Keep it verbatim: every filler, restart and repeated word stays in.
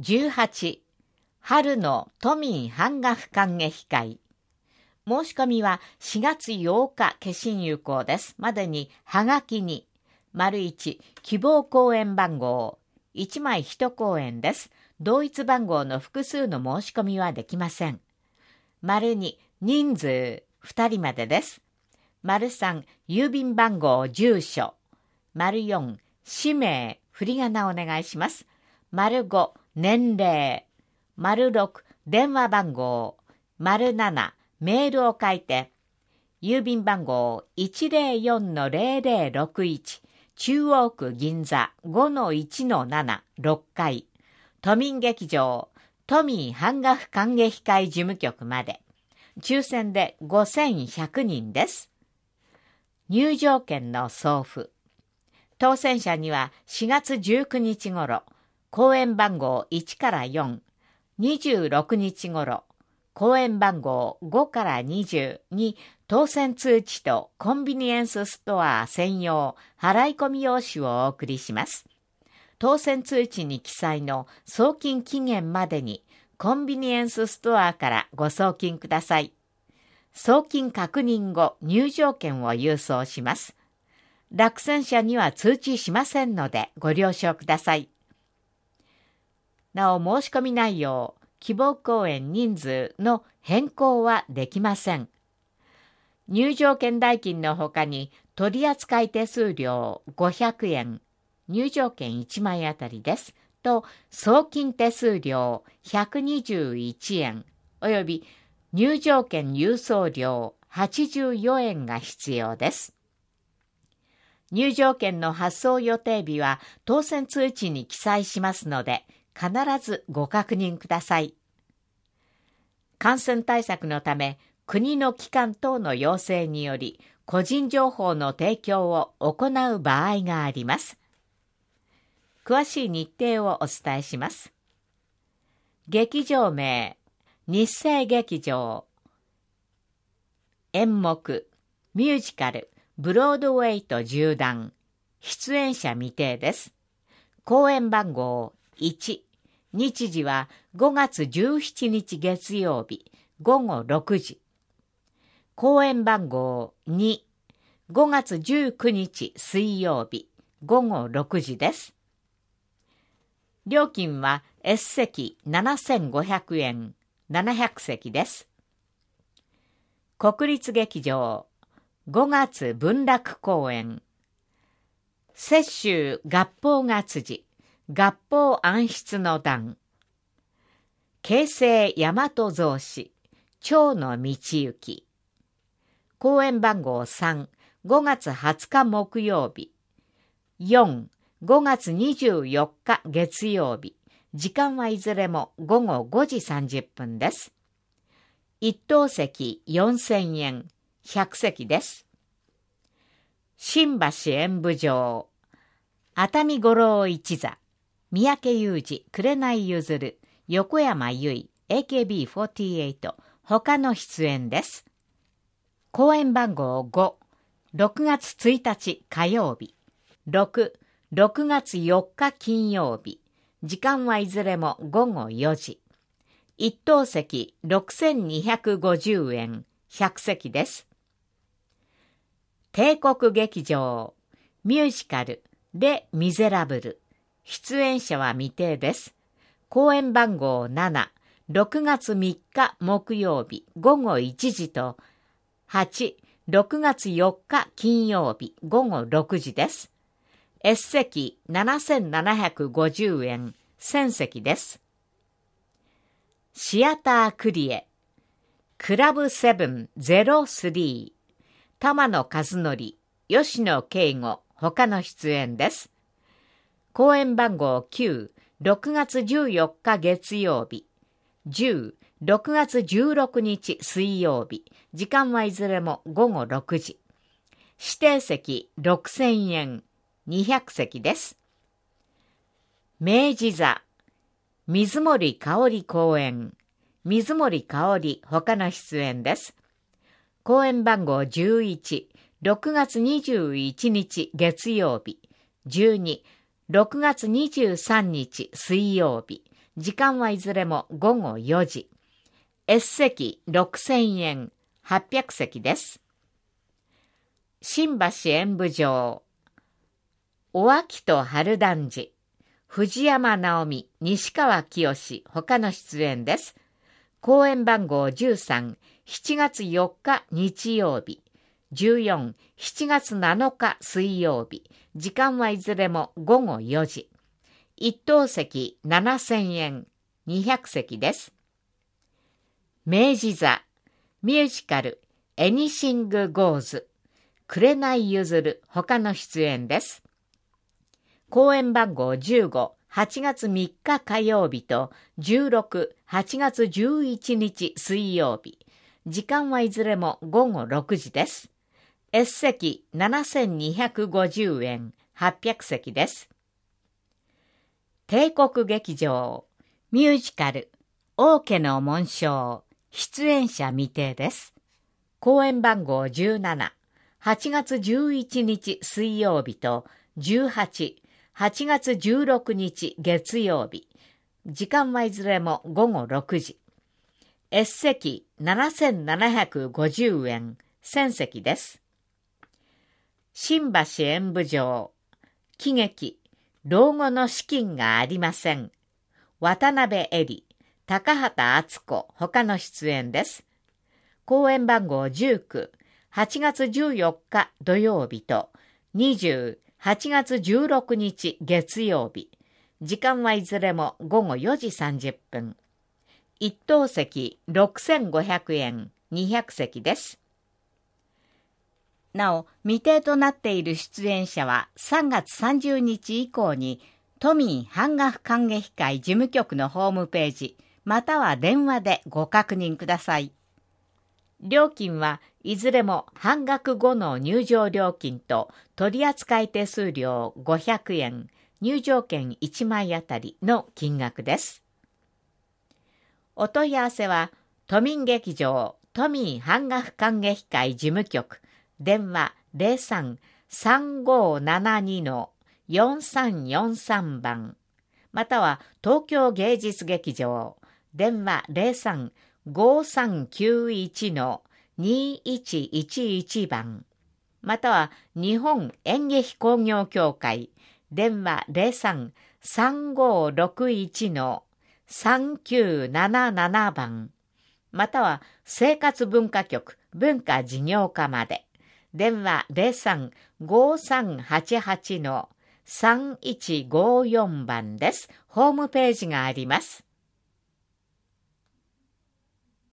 じゅうはち、春の都民半額観劇会。申し込みはしがつようか消印有効です。までにはがきに、丸いち、希望公演番号、いちまいいち公演です。同一番号の複数の申し込みはできません。丸に、人数、ふたりまでです。丸さん、郵便番号、住所。丸よん、氏名、振り仮名お願いします。丸ご、年齢。丸ろく、電話番号。丸なな、メールを書いて。郵便番号 いちぜろよんのぜろぜろろくいち、中央区銀座 ごのいちのなな、ろっかい。都民劇場、都民半額観劇会事務局まで。抽選でごせんひゃくにんです。入場券の送付。当選者にはしがつじゅうくにち頃、公演番号いちからよん、にじゅうろくにち頃、公演番号ごからにじゅうに当選通知とコンビニエンスストア専用払い込み用紙をお送りします。当選通知に記載の送金期限までにコンビニエンスストアからご送金ください。送金確認後、入場券を郵送します。落選者には通知しませんのでご了承ください。なお申し込み内容、希望公演人数の変更はできません。入場券代金のほかに取扱手数料ごひゃくえん、入場券いちまいあたりです、と送金手数料ひゃくにじゅういちえん、および入場券郵送料はちじゅうよえんが必要です。入場券の発送予定日は当選通知に記載しますので、必ずご確認ください。感染対策のため、国の機関等の要請により、個人情報の提供を行う場合があります。詳しい日程をお伝えします。劇場名、日生劇場。演目、ミュージカル、ブロードウェイと縦断。出演者未定です。公演番号いち、日時はごがつじゅうしちにち月曜日ごごろくじ。公演番号に、ごがつじゅうくにち水曜日ごごろくじです。料金は S 席ななせんごひゃくえん、ななひゃくせきです。国立劇場ごがつ文楽公演。雪舟合法が辻、合法暗室の段。京成大和造詞、蝶の道行き。公演番号さん、ごがつはつか木曜日。よん、ごがつにじゅうよっか月曜日。時間はいずれもごごごじさんじゅっぷんです。一等席よんせんえん、ひゃくせきです。新橋演舞場、熱海五郎一座、三宅裕二、紅ゆずる、横山由依、エーケービーフォーティーエイト、他の出演です。公演番号ご、ろくがつついたち火曜日。ろく、ろくがつよっか金曜日。時間はいずれもごごよじ。一等席ろくせんにひゃくごじゅうえん、ひゃくせきです。帝国劇場、ミュージカル、レ・ミゼラブル。出演者は未定です。公演番号なな、ろくがつみっか木曜日ごごいちじと、はち、ろくがつよっか金曜日ごごろくじです。S 席ななせんななひゃくごじゅうえん、せんせきです。シアタークリエ、クラブセブンゼロスリー、玉野和則、吉野圭吾、他の出演です。公演番号きゅう、ろくがつじゅうよっか月曜日。じゅう、ろくがつじゅうろくにち水曜日。時間はいずれもごごろくじ。指定席ろくせんえん、にひゃくせきです。明治座、水森かおり公演。水森かおり、他の出演です。公演番号じゅういち、ろくがつにじゅういちにち月曜日。じゅうに、ろくがつにじゅうさんにち水曜日。 時間はいずれもごごよじ。S 席ろくせんえん、はっぴゃくせきです。新橋演舞場、お秋と春団治、藤山直美、西川きよし、他の出演です。公演番号じゅうさん、しちがつよっか日曜日、じゅうよん、しちがつなのか水曜日、時間はいずれもごごよじ。一等席ななせんえん、にひゃくせきです。明治座、ミュージカル、エニシング・ゴーズ、紅ゆずる、他の出演です。公演番号じゅうご、はちがつみっか火曜日とじゅうろく、はちがつじゅういちにち水曜日。時間はいずれもごごろくじです。S 席ななせんにひゃくごじゅうえん、はっぴゃくせきです。帝国劇場、ミュージカル、王家の紋章、出演者未定です。公演番号じゅうなな、はちがつじゅういちにち水曜日とじゅうはち、はちがつじゅうろくにち月曜日。時間はいずれもごごろくじ。S 席ななせんななひゃくごじゅうえん、せんせきです。新橋演舞場、喜劇、老後の資金がありません。渡辺恵里、高畑敦子、他の出演です。公演番号じゅうきゅう、はちがつじゅうよっか土曜日とにじゅう、はちがつじゅうろくにち月曜日。時間はいずれもごごよじさんじゅっぷん。一等席ろくせんごひゃくえん、にひゃくせきです。なお、未定となっている出演者はさんがつさんじゅうにち以降に都民版画観劇会事務局のホームページまたは電話でご確認ください。料金はいずれも半額後の入場料金と取扱手数料ごひゃくえん、入場券いちまいあたりの金額です。お問い合わせは都民劇場都民版画観劇会事務局電話 ゼロさん さんごーななに よんさんよんさん 番または東京芸術劇場電話 ゼロさん ごーさんきゅういち にいちいちいち 番または日本演劇工業協会電話 ゼロさん さんごーろくいち さんきゅうなななな 番または生活文化局文化事業課まで電話 ゼロさん ごーさんはちはち さんいちごーよん 番です。ホームページがあります。